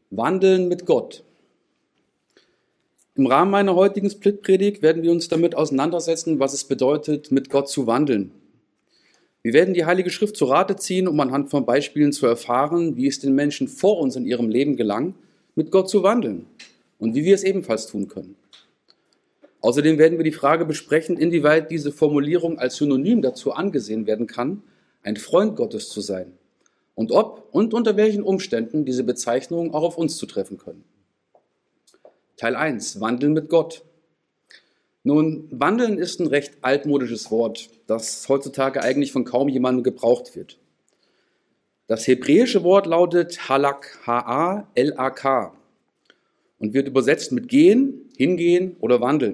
Wandeln mit Gott. Im Rahmen meiner heutigen Splitpredigt werden wir uns damit auseinandersetzen, was es bedeutet, mit Gott zu wandeln. Wir werden die Heilige Schrift zu Rate ziehen, um anhand von Beispielen zu erfahren, wie es den Menschen vor uns in ihrem Leben gelang, mit Gott zu wandeln und wie wir es ebenfalls tun können. Außerdem werden wir die Frage besprechen, inwieweit diese Formulierung als Synonym dazu angesehen werden kann, ein Freund Gottes zu sein und ob und unter welchen Umständen diese Bezeichnungen auch auf uns zutreffen können. Teil 1. Wandeln mit Gott. Nun, wandeln ist ein recht altmodisches Wort, das heutzutage eigentlich von kaum jemandem gebraucht wird. Das hebräische Wort lautet Halak, H-A-L-A-K und wird übersetzt mit gehen, hingehen oder wandeln.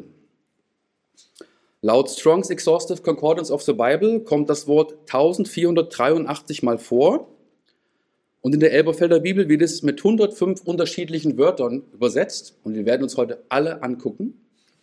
Laut Strong's Exhaustive Concordance of the Bible kommt das Wort 1483 Mal vor und in der Elberfelder Bibel wird es mit 105 unterschiedlichen Wörtern übersetzt und wir werden uns heute alle angucken.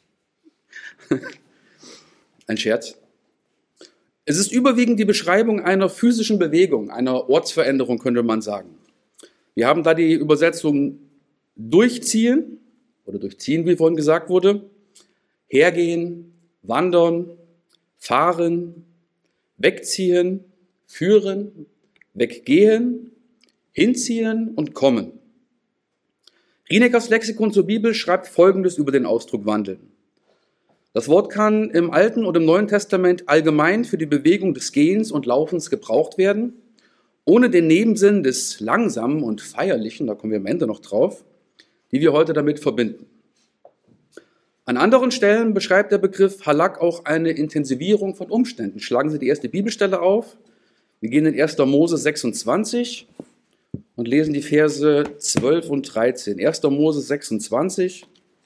Ein Scherz. Es ist überwiegend die Beschreibung einer physischen Bewegung, einer Ortsveränderung, könnte man sagen. Wir haben da die Übersetzung durchziehen oder durchziehen, wie vorhin gesagt wurde, hergehen, wandern, fahren, wegziehen, führen, weggehen, hinziehen und kommen. Rienekers Lexikon zur Bibel schreibt Folgendes über den Ausdruck wandeln. Das Wort kann im Alten und im Neuen Testament allgemein für die Bewegung des Gehens und Laufens gebraucht werden, ohne den Nebensinn des Langsamen und Feierlichen, da kommen wir am Ende noch drauf, die wir heute damit verbinden. An anderen Stellen beschreibt der Begriff Halak auch eine Intensivierung von Umständen. Schlagen Sie die erste Bibelstelle auf. Wir gehen in 1. Mose 26 und lesen die Verse 12 und 13. 1. Mose 26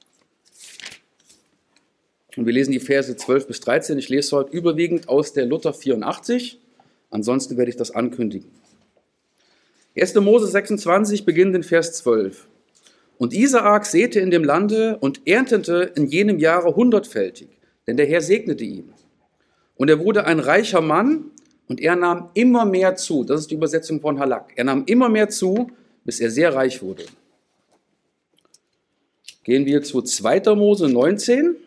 und wir lesen die Verse 12 bis 13. Ich lese heute überwiegend aus der Luther 84. Ansonsten werde ich das ankündigen. 1. Mose 26 beginnt in Vers 12. Und Isaak säte in dem Lande und erntete in jenem Jahre 100-fältig, denn der Herr segnete ihn. Und er wurde ein reicher Mann und er nahm immer mehr zu. Das ist die Übersetzung von Halak. Er nahm immer mehr zu, bis er sehr reich wurde. Gehen wir zu 2. Mose 19.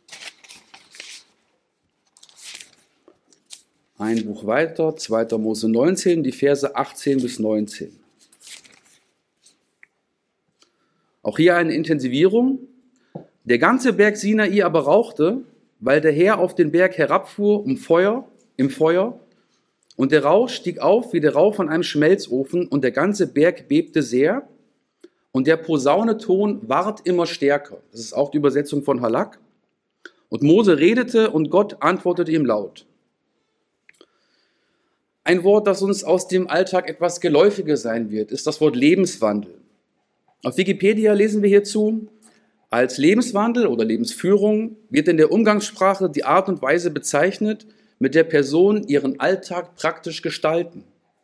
Ein Buch weiter, 2. Mose 19, die Verse 18 bis 19. Auch hier eine Intensivierung. Der ganze Berg Sinai aber rauchte, weil der Herr auf den Berg herabfuhr im Feuer, und der Rauch stieg auf wie der Rauch von einem Schmelzofen, und der ganze Berg bebte sehr, und der Posauneton ward immer stärker. Das ist auch die Übersetzung von Halak. Und Mose redete, und Gott antwortete ihm laut. Ein Wort, das uns aus dem Alltag etwas geläufiger sein wird, ist das Wort Lebenswandel. Auf Wikipedia lesen wir hierzu, als Lebenswandel oder Lebensführung wird in der Umgangssprache die Art und Weise bezeichnet, mit der Person ihren Alltag praktisch gestalten.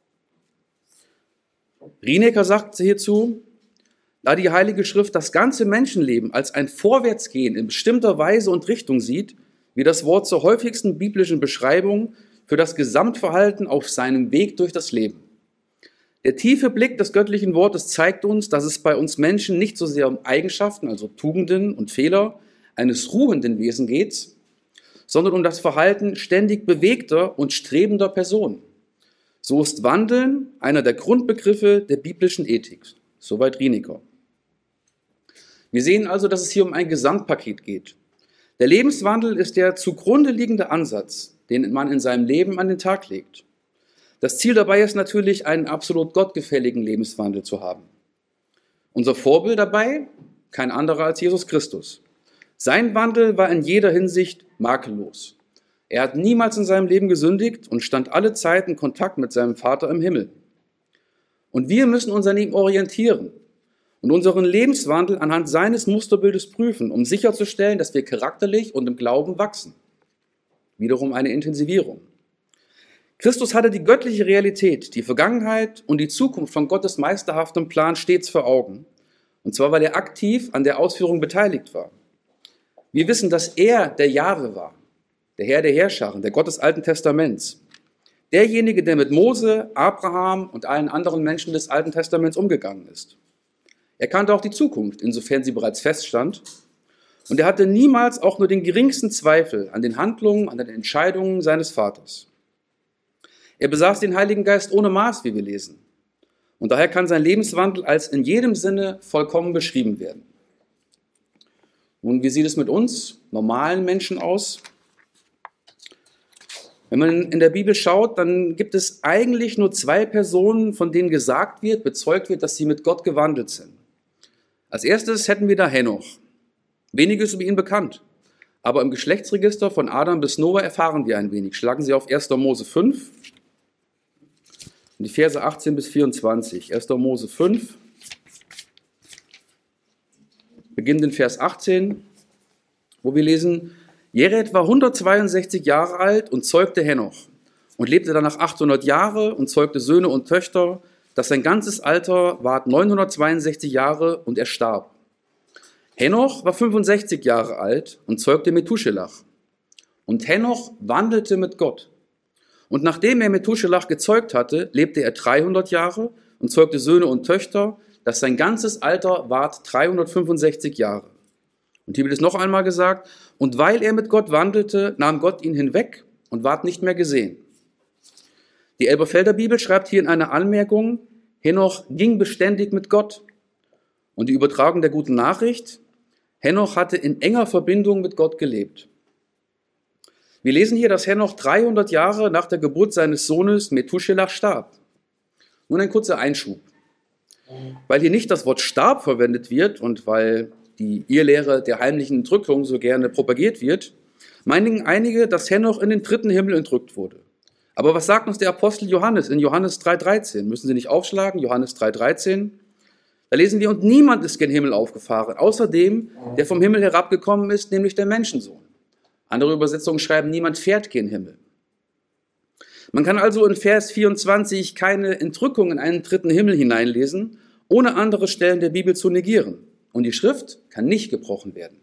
Rienecker sagt hierzu, da die Heilige Schrift das ganze Menschenleben als ein Vorwärtsgehen in bestimmter Weise und Richtung sieht, wie das Wort zur häufigsten biblischen Beschreibung für das Gesamtverhalten auf seinem Weg durch das Leben. Der tiefe Blick des göttlichen Wortes zeigt uns, dass es bei uns Menschen nicht so sehr um Eigenschaften, also Tugenden und Fehler eines ruhenden Wesens geht, sondern um das Verhalten ständig bewegter und strebender Personen. So ist Wandeln einer der Grundbegriffe der biblischen Ethik. Soweit Rienecker. Wir sehen also, dass es hier um ein Gesamtpaket geht. Der Lebenswandel ist der zugrunde liegende Ansatz, den man in seinem Leben an den Tag legt. Das Ziel dabei ist natürlich, einen absolut gottgefälligen Lebenswandel zu haben. Unser Vorbild dabei, kein anderer als Jesus Christus. Sein Wandel war in jeder Hinsicht makellos. Er hat niemals in seinem Leben gesündigt und stand alle Zeit in Kontakt mit seinem Vater im Himmel. Und wir müssen uns an ihm orientieren und unseren Lebenswandel anhand seines Musterbildes prüfen, um sicherzustellen, dass wir charakterlich und im Glauben wachsen. Wiederum eine Intensivierung. Christus hatte die göttliche Realität, die Vergangenheit und die Zukunft von Gottes meisterhaftem Plan stets vor Augen. Und zwar, weil er aktiv an der Ausführung beteiligt war. Wir wissen, dass er der Jahwe war, der Herr der Herrscher, der Gott des Alten Testaments. Derjenige, der mit Mose, Abraham und allen anderen Menschen des Alten Testaments umgegangen ist. Er kannte auch die Zukunft, insofern sie bereits feststand. Und er hatte niemals auch nur den geringsten Zweifel an den Handlungen, an den Entscheidungen seines Vaters. Er besaß den Heiligen Geist ohne Maß, wie wir lesen. Und daher kann sein Lebenswandel als in jedem Sinne vollkommen beschrieben werden. Nun, wie sieht es mit uns, normalen Menschen, aus? Wenn man in der Bibel schaut, dann gibt es eigentlich nur 2 Personen, von denen gesagt wird, bezeugt wird, dass sie mit Gott gewandelt sind. Als erstes hätten wir da Henoch. Weniges über ihn bekannt, aber im Geschlechtsregister von Adam bis Noah erfahren wir ein wenig. Schlagen Sie auf 1. Mose 5, die Verse 18 bis 24. 1. Mose 5, beginnt in Vers 18, wo wir lesen: Jered war 162 Jahre alt und zeugte Henoch und lebte danach 800 Jahre und zeugte Söhne und Töchter. Das sein ganzes Alter ward 962 Jahre und er starb. Henoch war 65 Jahre alt und zeugte Methuselach. Und Henoch wandelte mit Gott. Und nachdem er Methuselach gezeugt hatte, lebte er 300 Jahre und zeugte Söhne und Töchter. Das sein ganzes Alter ward 365 Jahre. Und hier wird es noch einmal gesagt: Und weil er mit Gott wandelte, nahm Gott ihn hinweg und ward nicht mehr gesehen. Die Elberfelder Bibel schreibt hier in einer Anmerkung: Henoch ging beständig mit Gott. Und die Übertragung der guten Nachricht: Henoch hatte in enger Verbindung mit Gott gelebt. Wir lesen hier, dass Henoch 300 Jahre nach der Geburt seines Sohnes Methuselach starb. Nun ein kurzer Einschub. Weil hier nicht das Wort starb verwendet wird und weil die Irrlehre der heimlichen Entrückung so gerne propagiert wird, meinen einige, dass Henoch in den 3. Himmel entrückt wurde. Aber was sagt uns der Apostel Johannes in Johannes 3,13? Müssen Sie nicht aufschlagen, Johannes 3,13. Da lesen wir: Und niemand ist gen Himmel aufgefahren, außer dem, der vom Himmel herabgekommen ist, nämlich der Menschensohn. Andere Übersetzungen schreiben: Niemand fährt gen Himmel. Man kann also in Vers 24 keine Entrückung in einen 3. Himmel hineinlesen, ohne andere Stellen der Bibel zu negieren. Und die Schrift kann nicht gebrochen werden.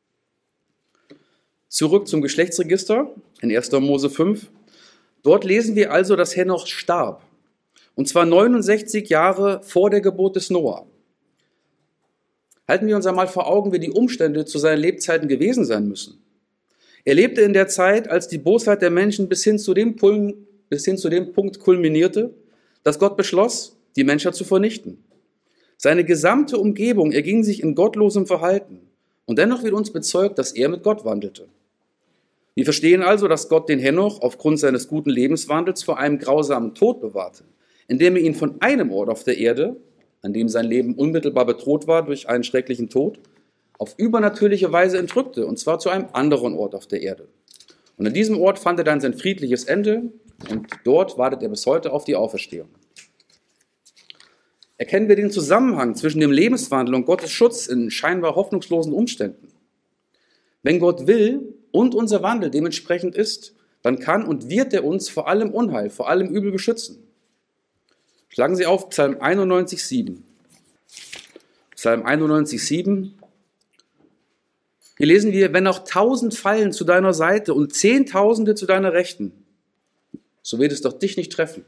Zurück zum Geschlechtsregister in 1. Mose 5. Dort lesen wir also, dass Henoch starb. Und zwar 69 Jahre vor der Geburt des Noah. Halten wir uns einmal vor Augen, wie die Umstände zu seinen Lebzeiten gewesen sein müssen. Er lebte in der Zeit, als die Bosheit der Menschen bis hin zu dem Punkt kulminierte, dass Gott beschloss, die Menschheit zu vernichten. Seine gesamte Umgebung erging sich in gottlosem Verhalten. Und dennoch wird uns bezeugt, dass er mit Gott wandelte. Wir verstehen also, dass Gott den Henoch aufgrund seines guten Lebenswandels vor einem grausamen Tod bewahrte, indem er ihn von einem Ort auf der Erde, an dem sein Leben unmittelbar bedroht war durch einen schrecklichen Tod, auf übernatürliche Weise entrückte, und zwar zu einem anderen Ort auf der Erde. Und an diesem Ort fand er dann sein friedliches Ende und dort wartet er bis heute auf die Auferstehung. Erkennen wir den Zusammenhang zwischen dem Lebenswandel und Gottes Schutz in scheinbar hoffnungslosen Umständen. Wenn Gott will und unser Wandel dementsprechend ist, dann kann und wird er uns vor allem Unheil, vor allem Übel beschützen. Schlagen Sie auf Psalm 91,7. Psalm 91,7. Hier lesen wir: Wenn auch 1000 fallen zu deiner Seite und 10.000 zu deiner Rechten, so wird es doch dich nicht treffen.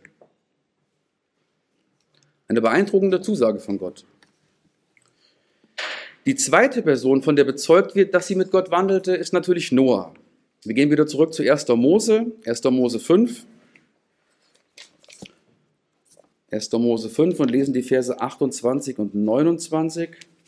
Eine beeindruckende Zusage von Gott. Die zweite Person, von der bezeugt wird, dass sie mit Gott wandelte, ist natürlich Noah. Wir gehen wieder zurück zu 1. Mose 5. 1. Mose 5 und lesen die Verse 28 und 29.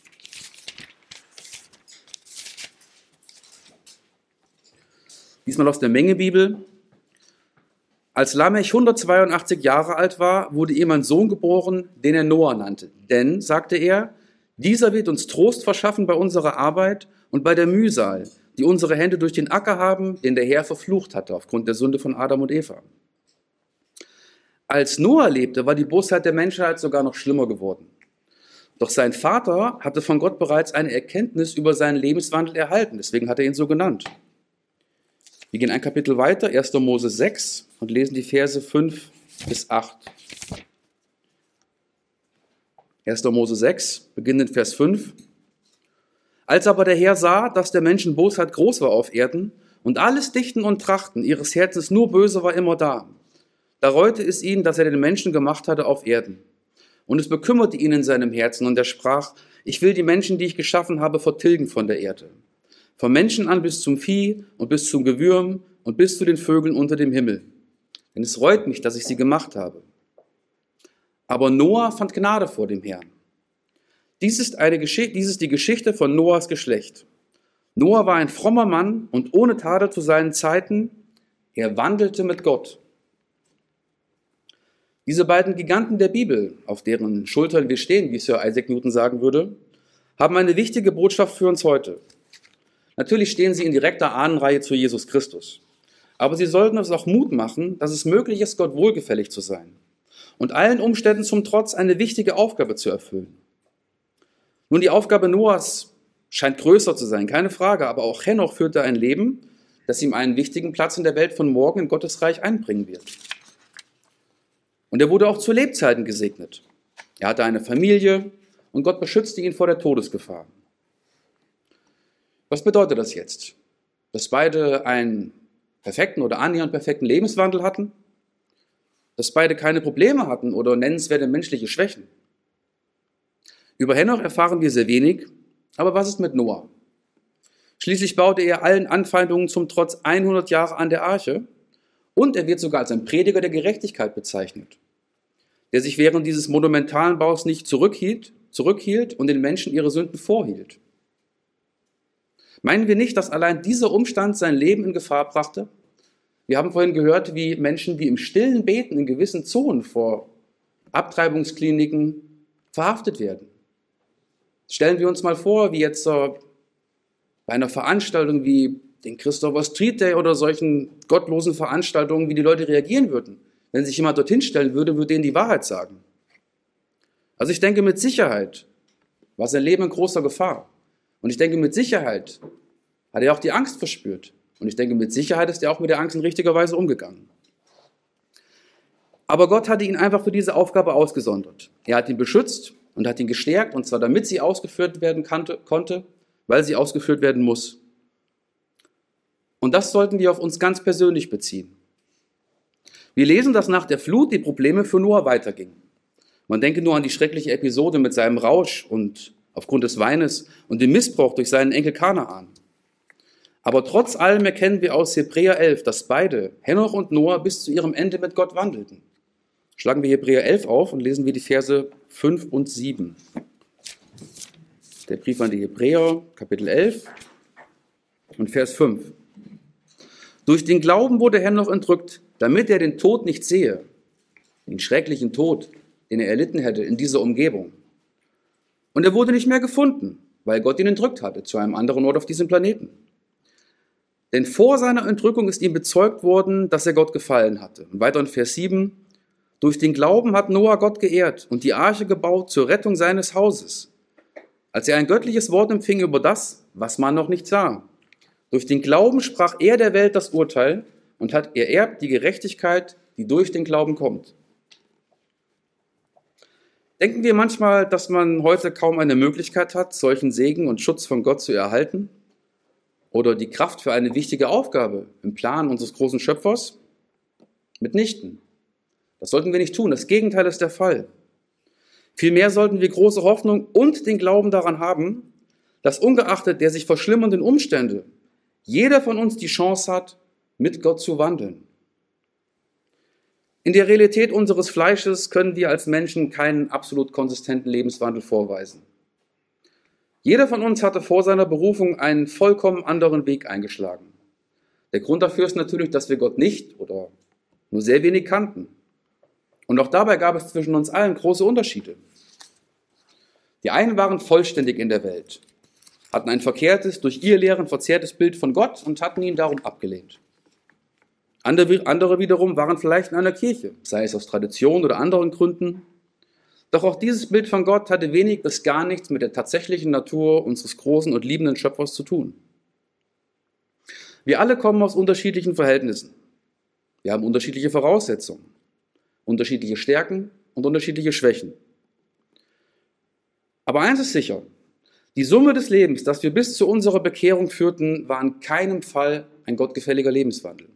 Diesmal aus der Mengebibel. Als Lamech 182 Jahre alt war, wurde ihm ein Sohn geboren, den er Noah nannte. Denn, sagte er, dieser wird uns Trost verschaffen bei unserer Arbeit und bei der Mühsal, die unsere Hände durch den Acker haben, den der Herr verflucht hatte aufgrund der Sünde von Adam und Eva. Als Noah lebte, war die Bosheit der Menschheit sogar noch schlimmer geworden. Doch sein Vater hatte von Gott bereits eine Erkenntnis über seinen Lebenswandel erhalten, deswegen hat er ihn so genannt. Wir gehen ein Kapitel weiter, 1. Mose 6, und lesen die Verse 5 bis 8. 1. Mose 6, beginnend Vers 5. Als aber der Herr sah, dass der Menschen Bosheit groß war auf Erden und alles Dichten und Trachten ihres Herzens nur böse war immer da reute es ihn, dass er den Menschen gemacht hatte auf Erden. Und es bekümmerte ihn in seinem Herzen und er sprach: Ich will die Menschen, die ich geschaffen habe, vertilgen von der Erde. Vom Menschen an bis zum Vieh und bis zum Gewürm und bis zu den Vögeln unter dem Himmel. Denn es reut mich, dass ich sie gemacht habe. Aber Noah fand Gnade vor dem Herrn. Dies ist die Geschichte von Noahs Geschlecht. Noah war ein frommer Mann und ohne Tadel zu seinen Zeiten. Er wandelte mit Gott. Diese beiden Giganten der Bibel, auf deren Schultern wir stehen, wie Sir Isaac Newton sagen würde, haben eine wichtige Botschaft für uns heute. Natürlich stehen sie in direkter Ahnenreihe zu Jesus Christus. Aber sie sollten uns auch Mut machen, dass es möglich ist, Gott wohlgefällig zu sein und allen Umständen zum Trotz eine wichtige Aufgabe zu erfüllen. Nun, die Aufgabe Noahs scheint größer zu sein, keine Frage, aber auch Henoch führte ein Leben, das ihm einen wichtigen Platz in der Welt von morgen in Gottes Reich einbringen wird. Und er wurde auch zu Lebzeiten gesegnet. Er hatte eine Familie und Gott beschützte ihn vor der Todesgefahr. Was bedeutet das jetzt? Dass beide einen perfekten oder annähernd perfekten Lebenswandel hatten? Dass beide keine Probleme hatten oder nennenswerte menschliche Schwächen? Über Henoch erfahren wir sehr wenig, aber was ist mit Noah? Schließlich baute er allen Anfeindungen zum Trotz 100 Jahre an der Arche und er wird sogar als ein Prediger der Gerechtigkeit bezeichnet, der sich während dieses monumentalen Baus nicht zurückhielt und den Menschen ihre Sünden vorhielt. Meinen wir nicht, dass allein dieser Umstand sein Leben in Gefahr brachte? Wir haben vorhin gehört, wie Menschen, die im Stillen beten, in gewissen Zonen vor Abtreibungskliniken verhaftet werden. Stellen wir uns mal vor, wie jetzt bei einer Veranstaltung wie den Christopher Street Day oder solchen gottlosen Veranstaltungen, wie die Leute reagieren würden. Wenn sich jemand dorthin stellen würde, würde denen die Wahrheit sagen. Also ich denke, mit Sicherheit war sein Leben in großer Gefahr. Und ich denke, mit Sicherheit hat er auch die Angst verspürt. Und ich denke, mit Sicherheit ist er auch mit der Angst in richtiger Weise umgegangen. Aber Gott hatte ihn einfach für diese Aufgabe ausgesondert. Er hat ihn beschützt und hat ihn gestärkt, und zwar damit sie ausgeführt werden konnte, weil sie ausgeführt werden muss. Und das sollten wir auf uns ganz persönlich beziehen. Wir lesen, dass nach der Flut die Probleme für Noah weitergingen. Man denke nur an die schreckliche Episode mit seinem Rausch und aufgrund des Weines und dem Missbrauch durch seinen Enkel Kanaan. Aber trotz allem erkennen wir aus Hebräer 11, dass beide, Henoch und Noah, bis zu ihrem Ende mit Gott wandelten. Schlagen wir Hebräer 11 auf und lesen wir die Verse 5 und 7. Der Brief an die Hebräer, Kapitel 11 und Vers 5. Durch den Glauben wurde Henoch entrückt, damit er den Tod nicht sehe, den schrecklichen Tod, den er erlitten hätte in dieser Umgebung. Und er wurde nicht mehr gefunden, weil Gott ihn entrückt hatte zu einem anderen Ort auf diesem Planeten. Denn vor seiner Entrückung ist ihm bezeugt worden, dass er Gott gefallen hatte. Und weiter in Vers 7. Durch den Glauben hat Noah Gott geehrt und die Arche gebaut zur Rettung seines Hauses, als er ein göttliches Wort empfing über das, was man noch nicht sah. Durch den Glauben sprach er der Welt das Urteil und hat ererbt die Gerechtigkeit, die durch den Glauben kommt. Denken wir manchmal, dass man heute kaum eine Möglichkeit hat, solchen Segen und Schutz von Gott zu erhalten? Oder die Kraft für eine wichtige Aufgabe im Plan unseres großen Schöpfers? Mitnichten. Das sollten wir nicht tun. Das Gegenteil ist der Fall. Vielmehr sollten wir große Hoffnung und den Glauben daran haben, dass ungeachtet der sich verschlimmernden Umstände jeder von uns die Chance hat, mit Gott zu wandeln. In der Realität unseres Fleisches können wir als Menschen keinen absolut konsistenten Lebenswandel vorweisen. Jeder von uns hatte vor seiner Berufung einen vollkommen anderen Weg eingeschlagen. Der Grund dafür ist natürlich, dass wir Gott nicht oder nur sehr wenig kannten. Und auch dabei gab es zwischen uns allen große Unterschiede. Die einen waren vollständig in der Welt, hatten ein verkehrtes, durch ihr Lehren verzerrtes Bild von Gott und hatten ihn darum abgelehnt. Andere wiederum waren vielleicht in einer Kirche, sei es aus Tradition oder anderen Gründen. Doch auch dieses Bild von Gott hatte wenig bis gar nichts mit der tatsächlichen Natur unseres großen und liebenden Schöpfers zu tun. Wir alle kommen aus unterschiedlichen Verhältnissen. Wir haben unterschiedliche Voraussetzungen, unterschiedliche Stärken und unterschiedliche Schwächen. Aber eins ist sicher, die Summe des Lebens, das wir bis zu unserer Bekehrung führten, war in keinem Fall ein gottgefälliger Lebenswandel.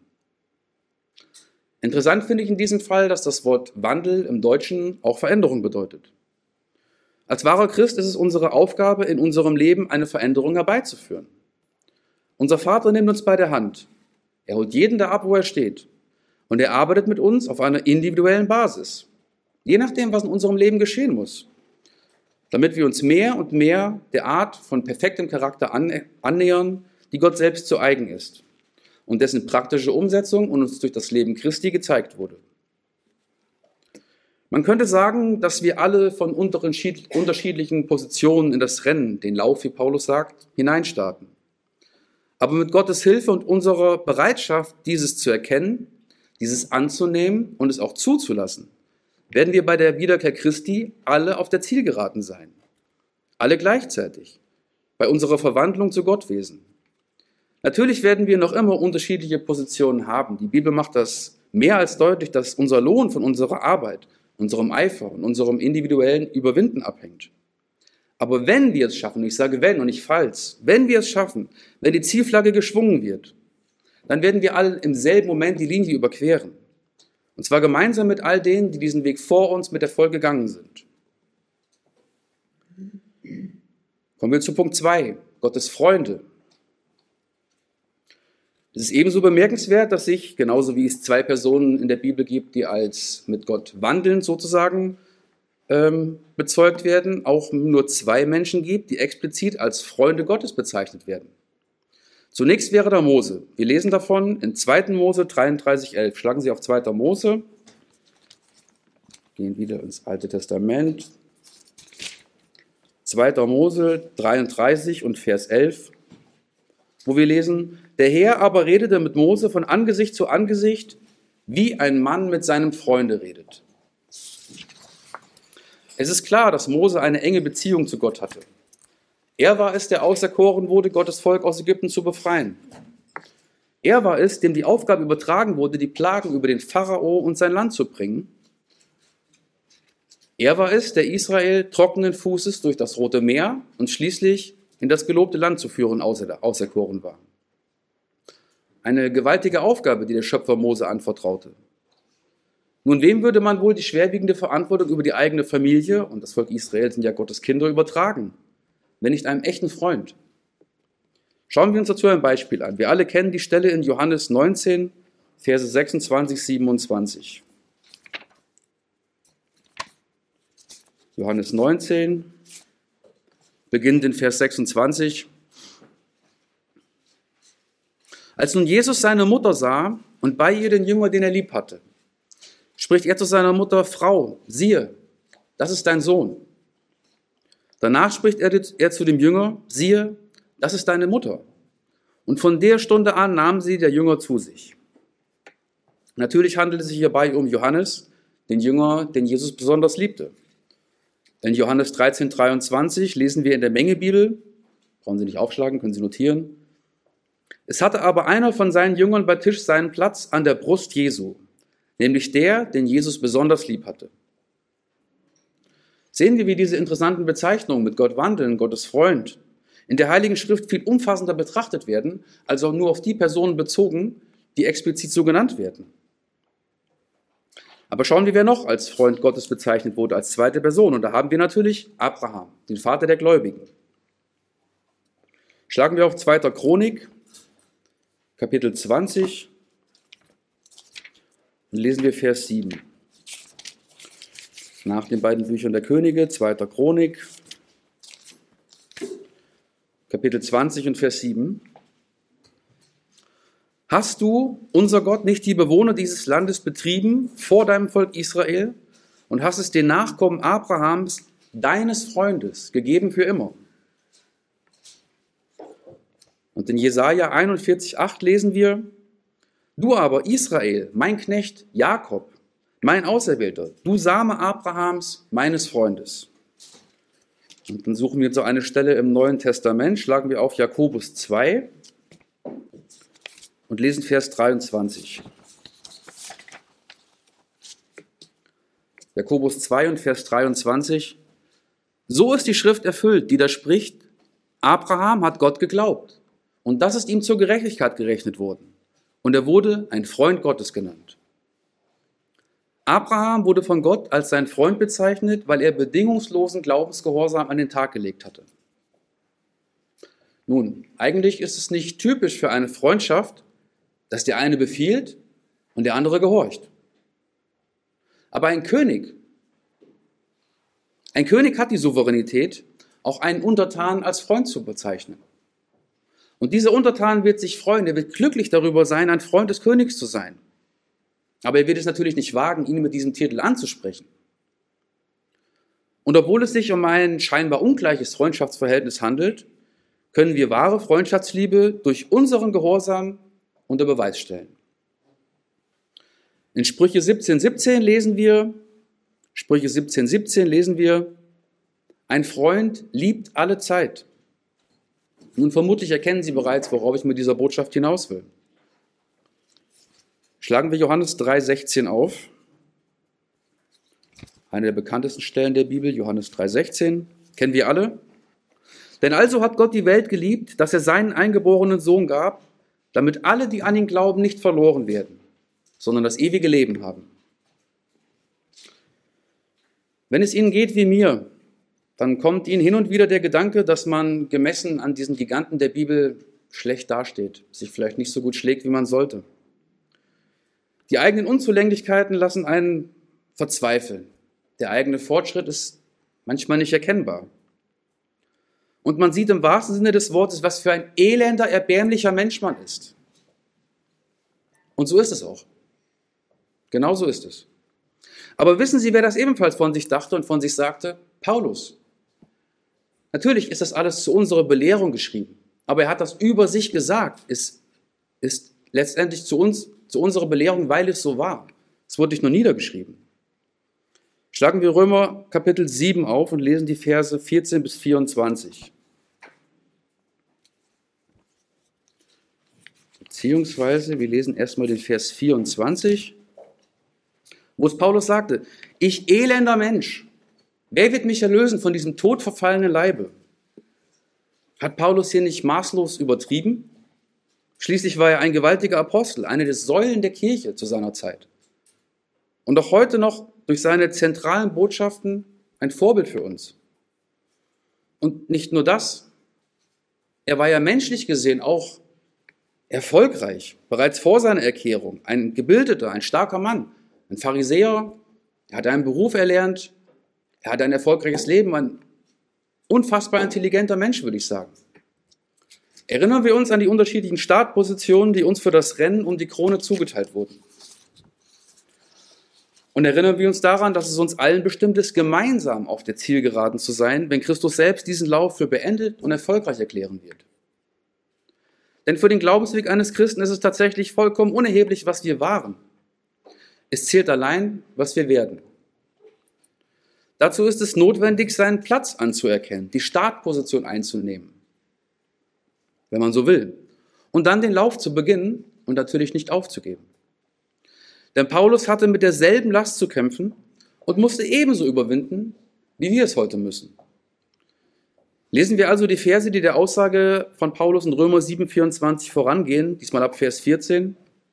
Interessant finde ich in diesem Fall, dass das Wort Wandel im Deutschen auch Veränderung bedeutet. Als wahrer Christ ist es unsere Aufgabe, in unserem Leben eine Veränderung herbeizuführen. Unser Vater nimmt uns bei der Hand. Er holt jeden da ab, wo er steht. Und er arbeitet mit uns auf einer individuellen Basis. Je nachdem, was in unserem Leben geschehen muss. Damit wir uns mehr und mehr der Art von perfektem Charakter annähern, die Gott selbst zu eigen ist. Und dessen praktische Umsetzung uns durch das Leben Christi gezeigt wurde. Man könnte sagen, dass wir alle von unterschiedlichen Positionen in das Rennen, den Lauf, wie Paulus sagt, hineinstarten. Aber mit Gottes Hilfe und unserer Bereitschaft, dieses zu erkennen, dieses anzunehmen und es auch zuzulassen, werden wir bei der Wiederkehr Christi alle auf der Zielgeraden sein. Alle gleichzeitig. Bei unserer Verwandlung zu Gottwesen. Natürlich werden wir noch immer unterschiedliche Positionen haben. Die Bibel macht das mehr als deutlich, dass unser Lohn von unserer Arbeit, unserem Eifer und unserem individuellen Überwinden abhängt. Aber wenn wir es schaffen, ich sage wenn und nicht falls, wenn wir es schaffen, wenn die Zielflagge geschwungen wird, dann werden wir alle im selben Moment die Linie überqueren. Und zwar gemeinsam mit all denen, die diesen Weg vor uns mit Erfolg gegangen sind. Kommen wir zu Punkt 2, Gottes Freunde. Es ist ebenso bemerkenswert, dass sich, genauso wie es 2 Personen in der Bibel gibt, die als mit Gott wandelnd sozusagen bezeugt werden, auch nur 2 Menschen gibt, die explizit als Freunde Gottes bezeichnet werden. Zunächst wäre da Mose. Wir lesen davon in 2. Mose 33,11. Schlagen Sie auf 2. Mose, gehen wieder ins Alte Testament. 2. Mose 33 und Vers 11, wo wir lesen: Der Herr aber redete mit Mose von Angesicht zu Angesicht, wie ein Mann mit seinem Freunde redet. Es ist klar, dass Mose eine enge Beziehung zu Gott hatte. Er war es, der auserkoren wurde, Gottes Volk aus Ägypten zu befreien. Er war es, dem die Aufgabe übertragen wurde, die Plagen über den Pharao und sein Land zu bringen. Er war es, der Israel trockenen Fußes durch das Rote Meer und schließlich in das gelobte Land zu führen auserkoren war. Eine gewaltige Aufgabe, die der Schöpfer Mose anvertraute. Nun, wem würde man wohl die schwerwiegende Verantwortung über die eigene Familie, und das Volk Israel sind ja Gottes Kinder, übertragen, wenn nicht einem echten Freund? Schauen wir uns dazu ein Beispiel an. Wir alle kennen die Stelle in Johannes 19, Verse 26, 27. Johannes 19, beginnt in Vers 26. Als nun Jesus seine Mutter sah und bei ihr den Jünger, den er lieb hatte, spricht er zu seiner Mutter: Frau, siehe, das ist dein Sohn. Danach spricht er zu dem Jünger: Siehe, das ist deine Mutter. Und von der Stunde an nahm sie der Jünger zu sich. Natürlich handelt es sich hierbei um Johannes, den Jünger, den Jesus besonders liebte. In Johannes 13, 23 lesen wir in der Mengebibel, brauchen Sie nicht aufschlagen, können Sie notieren: Es hatte aber einer von seinen Jüngern bei Tisch seinen Platz an der Brust Jesu, nämlich der, den Jesus besonders lieb hatte. Sehen wir, wie diese interessanten Bezeichnungen mit Gott wandeln, Gottes Freund, in der Heiligen Schrift viel umfassender betrachtet werden, als auch nur auf die Personen bezogen, die explizit so genannt werden. Aber schauen wir, wer noch als Freund Gottes bezeichnet wurde, als zweite Person. Und da haben wir natürlich Abraham, den Vater der Gläubigen. Schlagen wir auf 2. Chronik, Kapitel 20, und lesen wir Vers 7. Nach den beiden Büchern der Könige, 2. Chronik, Kapitel 20 und Vers 7. Hast du, unser Gott, nicht die Bewohner dieses Landes betrieben vor deinem Volk Israel und hast es den Nachkommen Abrahams, deines Freundes, gegeben für immer? Und in Jesaja 41,8 lesen wir: Du aber, Israel, mein Knecht, Jakob, mein Auserwählter, du Same Abrahams, meines Freundes. Und dann suchen wir so eine Stelle im Neuen Testament, schlagen wir auf Jakobus 2 und lesen Vers 23. Jakobus 2 und Vers 23. So ist die Schrift erfüllt, die da spricht: Abraham hat Gott geglaubt, und das ist ihm zur Gerechtigkeit gerechnet worden. Und er wurde ein Freund Gottes genannt. Abraham wurde von Gott als sein Freund bezeichnet, weil er bedingungslosen Glaubensgehorsam an den Tag gelegt hatte. Nun, eigentlich ist es nicht typisch für eine Freundschaft, dass der eine befiehlt und der andere gehorcht. Aber ein König hat die Souveränität, auch einen Untertanen als Freund zu bezeichnen. Und dieser Untertan wird sich freuen, er wird glücklich darüber sein, ein Freund des Königs zu sein. Aber er wird es natürlich nicht wagen, ihn mit diesem Titel anzusprechen. Und obwohl es sich um ein scheinbar ungleiches Freundschaftsverhältnis handelt, können wir wahre Freundschaftsliebe durch unseren Gehorsam unter Beweis stellen. In Sprüche 17,17 lesen wir, ein Freund liebt alle Zeit. Nun vermutlich erkennen Sie bereits, worauf ich mit dieser Botschaft hinaus will. Schlagen wir Johannes 3,16 auf. Eine der bekanntesten Stellen der Bibel, Johannes 3,16, kennen wir alle. Denn also hat Gott die Welt geliebt, dass er seinen eingeborenen Sohn gab, damit alle, die an ihn glauben, nicht verloren werden, sondern das ewige Leben haben. Wenn es Ihnen geht wie mir, dann kommt Ihnen hin und wieder der Gedanke, dass man gemessen an diesen Giganten der Bibel schlecht dasteht, sich vielleicht nicht so gut schlägt, wie man sollte. Die eigenen Unzulänglichkeiten lassen einen verzweifeln. Der eigene Fortschritt ist manchmal nicht erkennbar. Und man sieht im wahrsten Sinne des Wortes, was für ein elender, erbärmlicher Mensch man ist. Und so ist es auch. Genau so ist es. Aber wissen Sie, wer das ebenfalls von sich dachte und von sich sagte? Paulus. Natürlich ist das alles zu unserer Belehrung geschrieben, aber er hat das über sich gesagt. Es ist letztendlich zu unserer Belehrung, weil es so war. Es wurde nicht nur niedergeschrieben. Schlagen wir Römer Kapitel 7 auf und lesen die Verse 14 bis 24. Beziehungsweise, wir lesen erstmal den Vers 24, wo es Paulus sagte, ich elender Mensch, wer wird mich erlösen von diesem todverfallenen Leibe? Hat Paulus hier nicht maßlos übertrieben? Schließlich war er ein gewaltiger Apostel, eine der Säulen der Kirche zu seiner Zeit. Und auch heute noch durch seine zentralen Botschaften ein Vorbild für uns. Und nicht nur das, er war ja menschlich gesehen auch erfolgreich, bereits vor seiner Erklärung, ein gebildeter, ein starker Mann, ein Pharisäer, er hat einen Beruf erlernt, er hat ein erfolgreiches Leben, ein unfassbar intelligenter Mensch, würde ich sagen. Erinnern wir uns an die unterschiedlichen Startpositionen, die uns für das Rennen um die Krone zugeteilt wurden. Und erinnern wir uns daran, dass es uns allen bestimmt ist, gemeinsam auf der Zielgeraden zu sein, wenn Christus selbst diesen Lauf für beendet und erfolgreich erklären wird. Denn für den Glaubensweg eines Christen ist es tatsächlich vollkommen unerheblich, was wir waren. Es zählt allein, was wir werden. Dazu ist es notwendig, seinen Platz anzuerkennen, die Startposition einzunehmen, wenn man so will, und dann den Lauf zu beginnen und natürlich nicht aufzugeben. Denn Paulus hatte mit derselben Last zu kämpfen und musste ebenso überwinden, wie wir es heute müssen. Lesen wir also die Verse, die der Aussage von Paulus in Römer 7,24 vorangehen, diesmal ab Vers 14.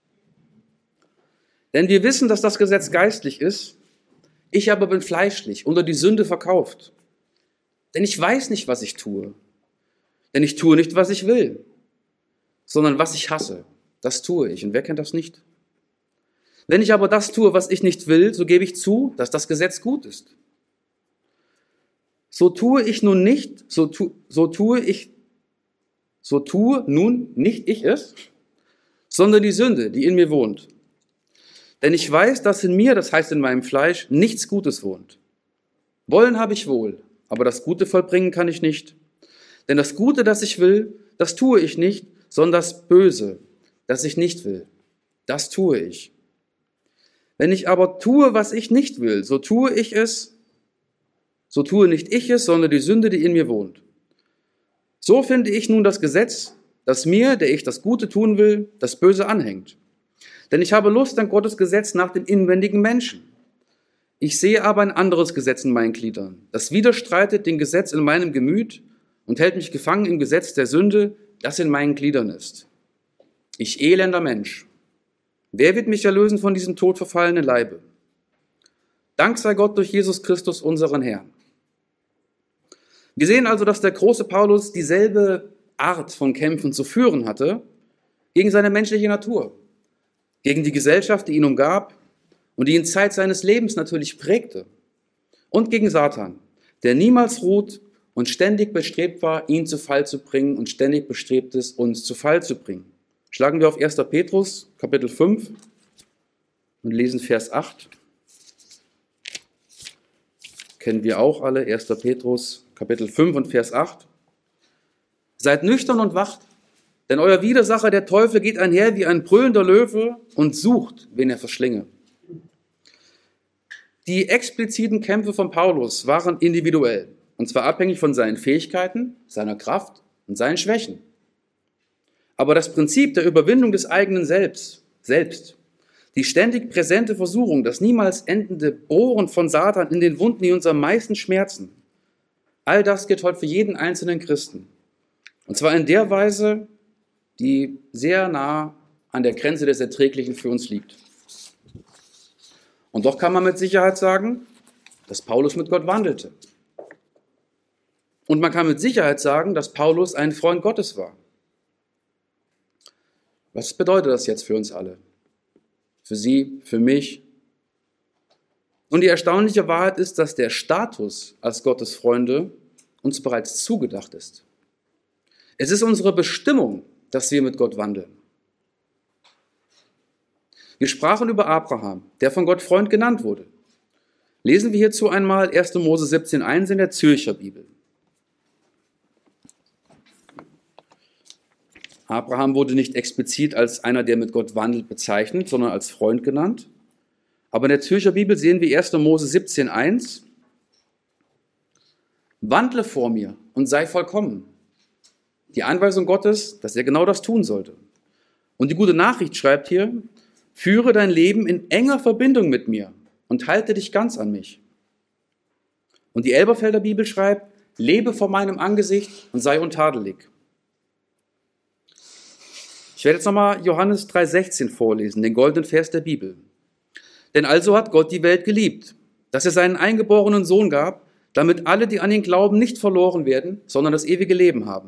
Denn wir wissen, dass das Gesetz geistlich ist, ich aber bin fleischlich, unter die Sünde verkauft. Denn ich weiß nicht, was ich tue. Denn ich tue nicht, was ich will, sondern was ich hasse, das tue ich. Und wer kennt das nicht? Wenn ich aber das tue, was ich nicht will, so gebe ich zu, dass das Gesetz gut ist. So tue nun nicht ich es, sondern die Sünde, die in mir wohnt. Denn ich weiß, dass in mir, das heißt in meinem Fleisch, nichts Gutes wohnt. Wollen habe ich wohl, aber das Gute vollbringen kann ich nicht. Denn das Gute, das ich will, das tue ich nicht, sondern das Böse, das ich nicht will, das tue ich. Wenn ich aber tue, was ich nicht will, so tue nicht ich es, sondern die Sünde, die in mir wohnt. So finde ich nun das Gesetz, das mir, der ich das Gute tun will, das Böse anhängt. Denn ich habe Lust an Gottes Gesetz nach dem inwendigen Menschen. Ich sehe aber ein anderes Gesetz in meinen Gliedern, das widerstreitet dem Gesetz in meinem Gemüt und hält mich gefangen im Gesetz der Sünde, das in meinen Gliedern ist. Ich elender Mensch, wer wird mich erlösen von diesem todverfallenen Leibe? Dank sei Gott durch Jesus Christus, unseren Herrn. Wir sehen also, dass der große Paulus dieselbe Art von Kämpfen zu führen hatte, gegen seine menschliche Natur, gegen die Gesellschaft, die ihn umgab und die ihn Zeit seines Lebens natürlich prägte, und gegen Satan, der niemals ruht und ständig bestrebt war, ihn zu Fall zu bringen und ständig bestrebt ist, uns zu Fall zu bringen. Schlagen wir auf 1. Petrus, Kapitel 5 und lesen Vers 8. Kennen wir auch alle, 1. Petrus, Kapitel 5 und Vers 8. Seid nüchtern und wacht, denn euer Widersacher, der Teufel, geht einher wie ein brüllender Löwe und sucht, wen er verschlinge. Die expliziten Kämpfe von Paulus waren individuell, und zwar abhängig von seinen Fähigkeiten, seiner Kraft und seinen Schwächen. Aber das Prinzip der Überwindung des eigenen Selbst, die ständig präsente Versuchung, das niemals endende Bohren von Satan in den Wunden, die uns am meisten schmerzen, all das gilt heute für jeden einzelnen Christen. Und zwar in der Weise, die sehr nah an der Grenze des Erträglichen für uns liegt. Und doch kann man mit Sicherheit sagen, dass Paulus mit Gott wandelte. Und man kann mit Sicherheit sagen, dass Paulus ein Freund Gottes war. Was bedeutet das jetzt für uns alle? Für Sie, für mich? Und die erstaunliche Wahrheit ist, dass der Status als Gottes Freunde uns bereits zugedacht ist. Es ist unsere Bestimmung, dass wir mit Gott wandeln. Wir sprachen über Abraham, der von Gott Freund genannt wurde. Lesen wir hierzu einmal 1. Mose 17,1 in der Zürcher Bibel. Abraham wurde nicht explizit als einer, der mit Gott wandelt, bezeichnet, sondern als Freund genannt. Aber in der Zürcher Bibel sehen wir 1. Mose 17,1. Wandle vor mir und sei vollkommen. Die Anweisung Gottes, dass er genau das tun sollte. Und die gute Nachricht schreibt hier, führe dein Leben in enger Verbindung mit mir und halte dich ganz an mich. Und die Elberfelder Bibel schreibt, lebe vor meinem Angesicht und sei untadelig. Ich werde jetzt nochmal Johannes 3,16 vorlesen, den goldenen Vers der Bibel. Denn also hat Gott die Welt geliebt, dass er seinen eingeborenen Sohn gab, damit alle, die an ihn glauben, nicht verloren werden, sondern das ewige Leben haben.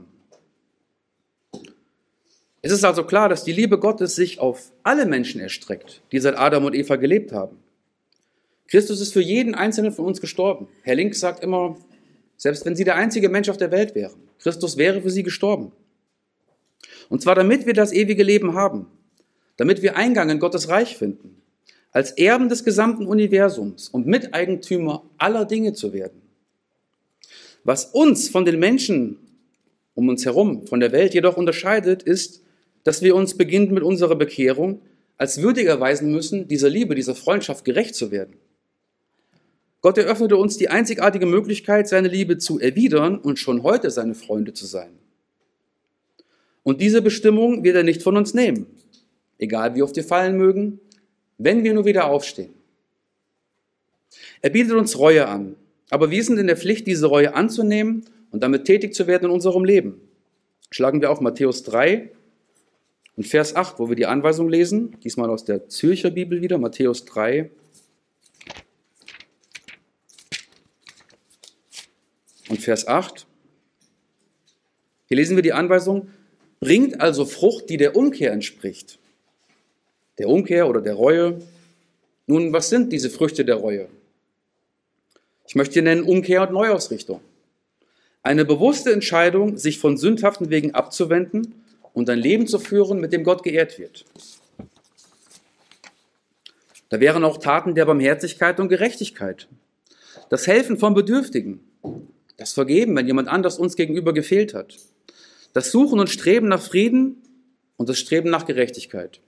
Es ist also klar, dass die Liebe Gottes sich auf alle Menschen erstreckt, die seit Adam und Eva gelebt haben. Christus ist für jeden Einzelnen von uns gestorben. Herr Link sagt immer, selbst wenn Sie der einzige Mensch auf der Welt wären, Christus wäre für Sie gestorben. Und zwar damit wir das ewige Leben haben, damit wir Eingang in Gottes Reich finden, als Erben des gesamten Universums und Miteigentümer aller Dinge zu werden. Was uns von den Menschen um uns herum, von der Welt jedoch unterscheidet, ist, dass wir uns beginnend mit unserer Bekehrung als würdig erweisen müssen, dieser Liebe, dieser Freundschaft gerecht zu werden. Gott eröffnete uns die einzigartige Möglichkeit, seine Liebe zu erwidern und schon heute seine Freunde zu sein. Und diese Bestimmung wird er nicht von uns nehmen, egal wie oft wir fallen mögen, wenn wir nur wieder aufstehen. Er bietet uns Reue an, aber wir sind in der Pflicht, diese Reue anzunehmen und damit tätig zu werden in unserem Leben. Schlagen wir auf Matthäus 3 und Vers 8, wo wir die Anweisung lesen, diesmal aus der Zürcher Bibel wieder, Matthäus 3 und Vers 8. Hier lesen wir die Anweisung, bringt also Frucht, die der Umkehr entspricht. Der Umkehr oder der Reue. Nun, was sind diese Früchte der Reue? Ich möchte hier nennen Umkehr und Neuausrichtung. Eine bewusste Entscheidung, sich von sündhaften Wegen abzuwenden und ein Leben zu führen, mit dem Gott geehrt wird. Da wären auch Taten der Barmherzigkeit und Gerechtigkeit. Das Helfen von Bedürftigen. Das Vergeben, wenn jemand anders uns gegenüber gefehlt hat. Das Suchen und Streben nach Frieden und das Streben nach Gerechtigkeit.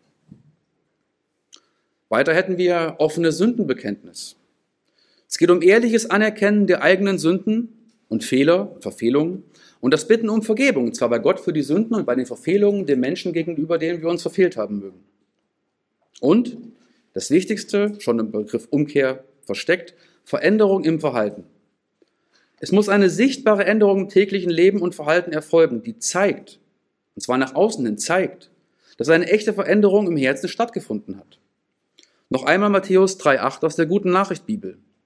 Weiter hätten wir offene Sündenbekenntnis. Es geht um ehrliches Anerkennen der eigenen Sünden und Fehler, Verfehlungen und das Bitten um Vergebung, und zwar bei Gott für die Sünden und bei den Verfehlungen den Menschen gegenüber, denen wir uns verfehlt haben mögen. Und das Wichtigste, schon im Begriff Umkehr versteckt, Veränderung im Verhalten. Es muss eine sichtbare Änderung im täglichen Leben und Verhalten erfolgen, die zeigt, und zwar nach außen hin zeigt, dass eine echte Veränderung im Herzen stattgefunden hat. Noch einmal Matthäus 3,8 aus der Guten Nachricht Bibel.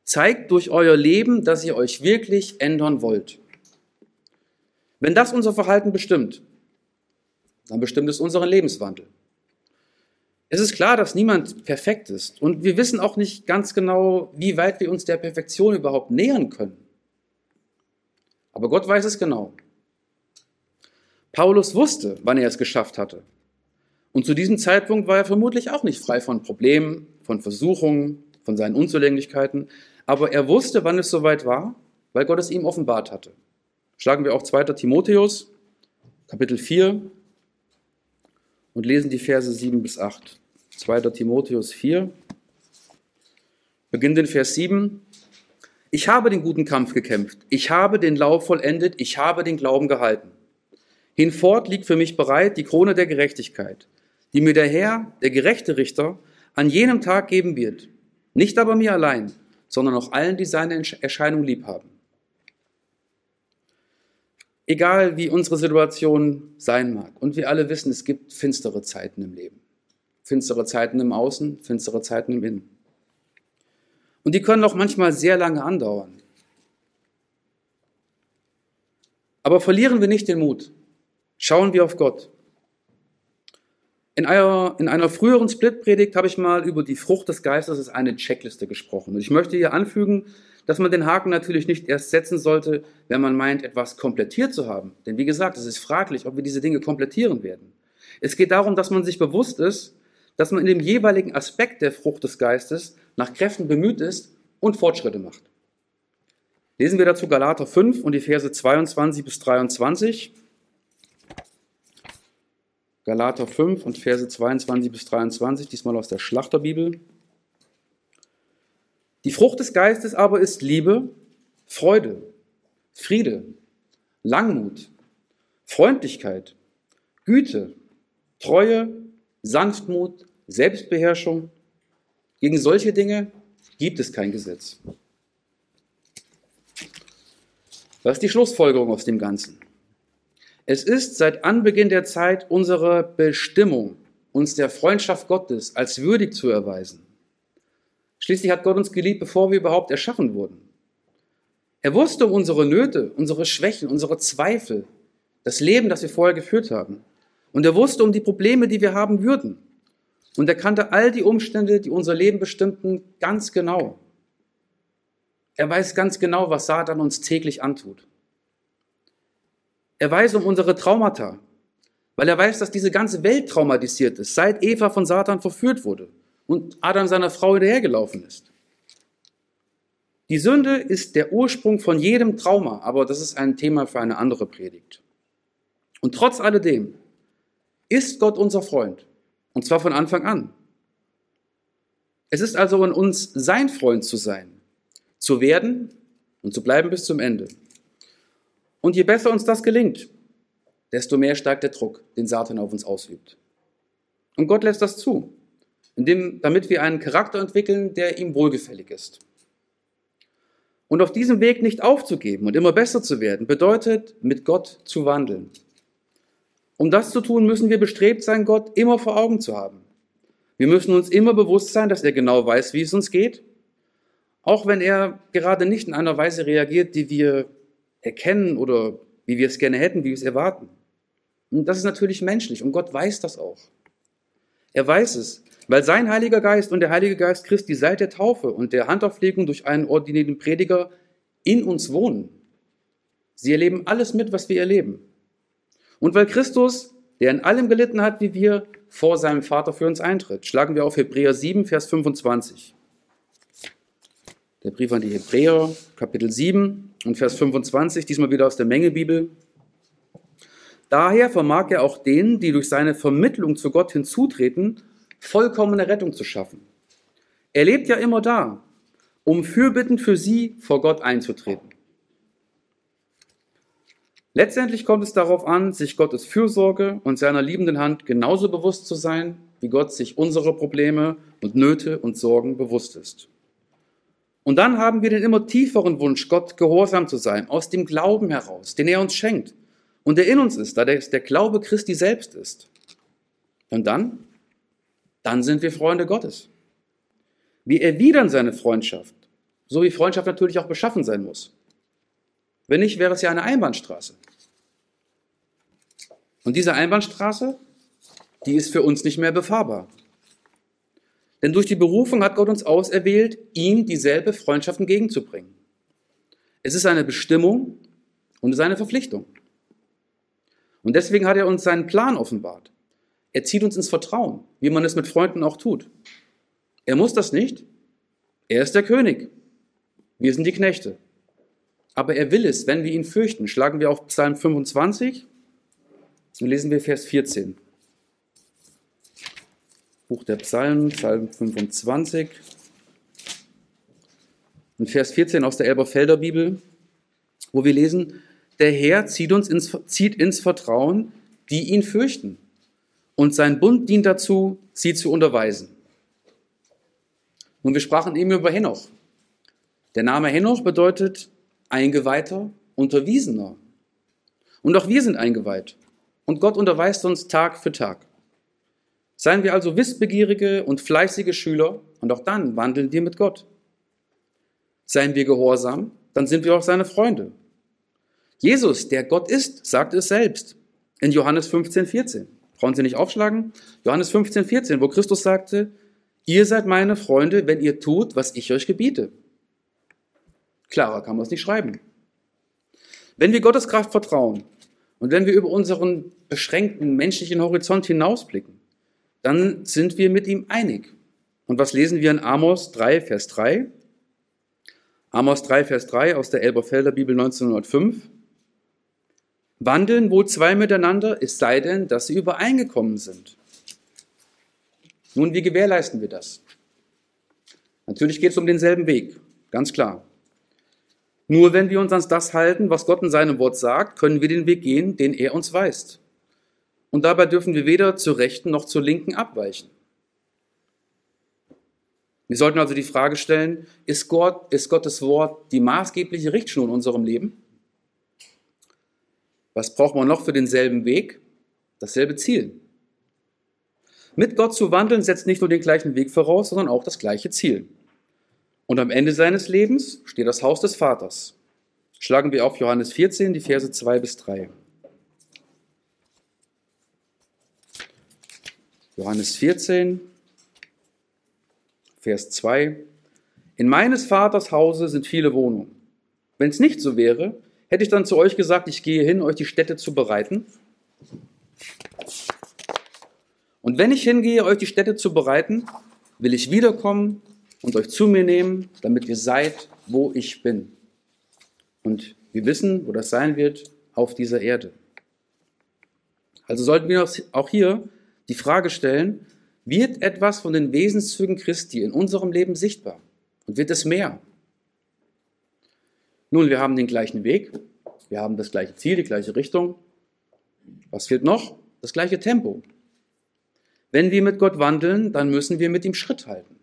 Zeigt durch euer Leben, dass ihr euch wirklich ändern wollt. Wenn das unser Verhalten bestimmt, dann bestimmt es unseren Lebenswandel. Es ist klar, dass niemand perfekt ist und wir wissen auch nicht ganz genau, wie weit wir uns der Perfektion überhaupt nähern können. Aber Gott weiß es genau. Paulus wusste, wann er es geschafft hatte. Und zu diesem Zeitpunkt war er vermutlich auch nicht frei von Problemen, von Versuchungen, von seinen Unzulänglichkeiten. Aber er wusste, wann es soweit war, weil Gott es ihm offenbart hatte. Schlagen wir auch 2. Timotheus, Kapitel 4 und lesen die Verse 7 bis 8. 2. Timotheus 4, beginnt in Vers 7. Ich habe den guten Kampf gekämpft, ich habe den Lauf vollendet, ich habe den Glauben gehalten. Hinfort liegt für mich bereit die Krone der Gerechtigkeit, die mir der Herr, der gerechte Richter, an jenem Tag geben wird. Nicht aber mir allein, sondern auch allen, die seine Erscheinung lieb haben. Egal wie unsere Situation sein mag, und wir alle wissen, es gibt finstere Zeiten im Leben. Finstere Zeiten im Außen, finstere Zeiten im Innen. Und die können auch manchmal sehr lange andauern. Aber verlieren wir nicht den Mut. Schauen wir auf Gott. In einer früheren Split-Predigt habe ich mal über die Frucht des Geistes als eine Checkliste gesprochen. Und ich möchte hier anfügen, dass man den Haken natürlich nicht erst setzen sollte, wenn man meint, etwas komplettiert zu haben. Denn wie gesagt, es ist fraglich, ob wir diese Dinge komplettieren werden. Es geht darum, dass man sich bewusst ist, dass man in dem jeweiligen Aspekt der Frucht des Geistes nach Kräften bemüht ist und Fortschritte macht. Lesen wir dazu Galater 5 und die Verse 22 bis 23. Galater 5 und Verse 22 bis 23, diesmal aus der Schlachterbibel. Die Frucht des Geistes aber ist Liebe, Freude, Friede, Langmut, Freundlichkeit, Güte, Treue, Sanftmut, Selbstbeherrschung. Gegen solche Dinge gibt es kein Gesetz. Was ist die Schlussfolgerung aus dem Ganzen? Es ist seit Anbeginn der Zeit unsere Bestimmung, uns der Freundschaft Gottes als würdig zu erweisen. Schließlich hat Gott uns geliebt, bevor wir überhaupt erschaffen wurden. Er wusste um unsere Nöte, unsere Schwächen, unsere Zweifel, das Leben, das wir vorher geführt haben. Und er wusste um die Probleme, die wir haben würden. Und er kannte all die Umstände, die unser Leben bestimmten, ganz genau. Er weiß ganz genau, was Satan uns täglich antut. Er weiß um unsere Traumata, weil er weiß, dass diese ganze Welt traumatisiert ist, seit Eva von Satan verführt wurde und Adam seiner Frau hinterhergelaufen ist. Die Sünde ist der Ursprung von jedem Trauma, aber das ist ein Thema für eine andere Predigt. Und trotz alledem ist Gott unser Freund, und zwar von Anfang an. Es ist also in uns, sein Freund zu sein, zu werden und zu bleiben bis zum Ende. Und je besser uns das gelingt, desto mehr steigt der Druck, den Satan auf uns ausübt. Und Gott lässt das zu, damit wir einen Charakter entwickeln, der ihm wohlgefällig ist. Und auf diesem Weg nicht aufzugeben und immer besser zu werden, bedeutet, mit Gott zu wandeln. Um das zu tun, müssen wir bestrebt sein, Gott immer vor Augen zu haben. Wir müssen uns immer bewusst sein, dass er genau weiß, wie es uns geht, auch wenn er gerade nicht in einer Weise reagiert, die wir erkennen oder wie wir es gerne hätten, wie wir es erwarten. Und das ist natürlich menschlich und Gott weiß das auch. Er weiß es, weil sein Heiliger Geist und der Heilige Geist Christi seit der Taufe und der Handauflegung durch einen ordinierten Prediger in uns wohnen. Sie erleben alles mit, was wir erleben. Und weil Christus, der in allem gelitten hat wie wir, vor seinem Vater für uns eintritt, schlagen wir auf Hebräer 7, Vers 25. Der Brief an die Hebräer, Kapitel 7 und Vers 25, diesmal wieder aus der Mengebibel. Daher vermag er auch denen, die durch seine Vermittlung zu Gott hinzutreten, vollkommene Rettung zu schaffen. Er lebt ja immer da, um fürbittend für sie vor Gott einzutreten. Letztendlich kommt es darauf an, sich Gottes Fürsorge und seiner liebenden Hand genauso bewusst zu sein, wie Gott sich unserer Probleme und Nöte und Sorgen bewusst ist. Und dann haben wir den immer tieferen Wunsch, Gott gehorsam zu sein, aus dem Glauben heraus, den er uns schenkt und der in uns ist, da der Glaube Christi selbst ist. Und dann sind wir Freunde Gottes. Wir erwidern seine Freundschaft So wie Freundschaft natürlich auch beschaffen sein muss. Wenn nicht, wäre es ja eine Einbahnstraße. Und diese Einbahnstraße, die ist für uns nicht mehr befahrbar. Denn durch die Berufung hat Gott uns auserwählt, ihm dieselbe Freundschaft entgegenzubringen. Es ist eine Bestimmung und es ist eine Verpflichtung. Und deswegen hat er uns seinen Plan offenbart. Er zieht uns ins Vertrauen, wie man es mit Freunden auch tut. Er muss das nicht. Er ist der König. Wir sind die Knechte. Aber er will es, wenn wir ihn fürchten. Schlagen wir auf Psalm 25 und lesen wir Vers 14. Buch der Psalmen, Psalm 25. Und Vers 14 aus der Elberfelder Bibel, wo wir lesen, der Herr zieht ins Vertrauen, die ihn fürchten. Und sein Bund dient dazu, sie zu unterweisen. Nun, wir sprachen eben über Henoch. Der Name Henoch bedeutet Eingeweihter, Unterwiesener. Und auch wir sind eingeweiht. Und Gott unterweist uns Tag für Tag. Seien wir also wissbegierige und fleißige Schüler und auch dann wandeln wir mit Gott. Seien wir gehorsam, dann sind wir auch seine Freunde. Jesus, der Gott ist, sagte es selbst in Johannes 15,14. Brauchen Sie nicht aufschlagen? Johannes 15,14, wo Christus sagte, ihr seid meine Freunde, wenn ihr tut, was ich euch gebiete. Klarer kann man es nicht schreiben. Wenn wir Gottes Kraft vertrauen und wenn wir über unseren beschränkten menschlichen Horizont hinausblicken, dann sind wir mit ihm einig. Und was lesen wir in Amos 3, Vers 3? Amos 3, Vers 3 aus der Elberfelder Bibel 1905. Wandeln wohl zwei miteinander, es sei denn, dass sie übereingekommen sind. Nun, wie gewährleisten wir das? Natürlich geht es um denselben Weg, ganz klar. Nur wenn wir uns an das halten, was Gott in seinem Wort sagt, können wir den Weg gehen, den er uns weist. Und dabei dürfen wir weder zur rechten noch zur linken abweichen. Wir sollten also die Frage stellen, ist Gottes Wort die maßgebliche Richtschnur in unserem Leben? Was braucht man noch für denselben Weg? Dasselbe Ziel. Mit Gott zu wandeln setzt nicht nur den gleichen Weg voraus, sondern auch das gleiche Ziel. Und am Ende seines Lebens steht das Haus des Vaters. Schlagen wir auf Johannes 14, die Verse 2 bis 3. Johannes 14, Vers 2. In meines Vaters Hause sind viele Wohnungen. Wenn es nicht so wäre, hätte ich dann zu euch gesagt, ich gehe hin, euch die Stätte zu bereiten. Und wenn ich hingehe, euch die Stätte zu bereiten, will ich wiederkommen und euch zu mir nehmen, damit ihr seid, wo ich bin. Und wir wissen, wo das sein wird, auf dieser Erde. Also sollten wir auch hier die Frage stellen, wird etwas von den Wesenszügen Christi in unserem Leben sichtbar? Und wird es mehr? Nun, wir haben den gleichen Weg, wir haben das gleiche Ziel, die gleiche Richtung. Was fehlt noch? Das gleiche Tempo. Wenn wir mit Gott wandeln, dann müssen wir mit ihm Schritt halten.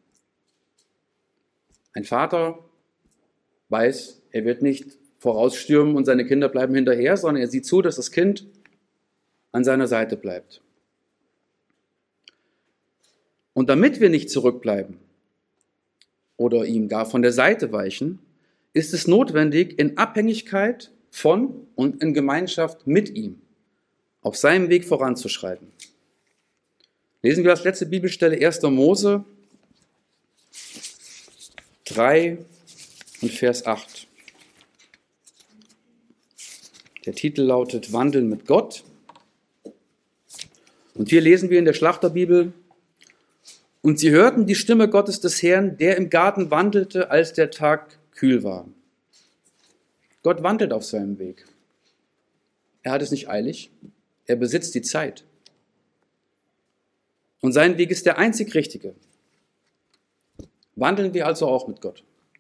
Ein Vater weiß, er wird nicht vorausstürmen und seine Kinder bleiben hinterher, sondern er sieht zu, dass das Kind an seiner Seite bleibt. Und damit wir nicht zurückbleiben oder ihm gar von der Seite weichen, ist es notwendig, in Abhängigkeit von und in Gemeinschaft mit ihm auf seinem Weg voranzuschreiten. Lesen wir als letzte Bibelstelle 1. Mose 3 und Vers 8. Der Titel lautet Wandeln mit Gott. Und hier lesen wir in der Schlachterbibel, und sie hörten die Stimme Gottes des Herrn, der im Garten wandelte, als der Tag kühl war. Gott wandelt auf seinem Weg. Er hat es nicht eilig, er besitzt die Zeit. Und sein Weg ist der einzig richtige. Wandeln wir also auch mit Gott.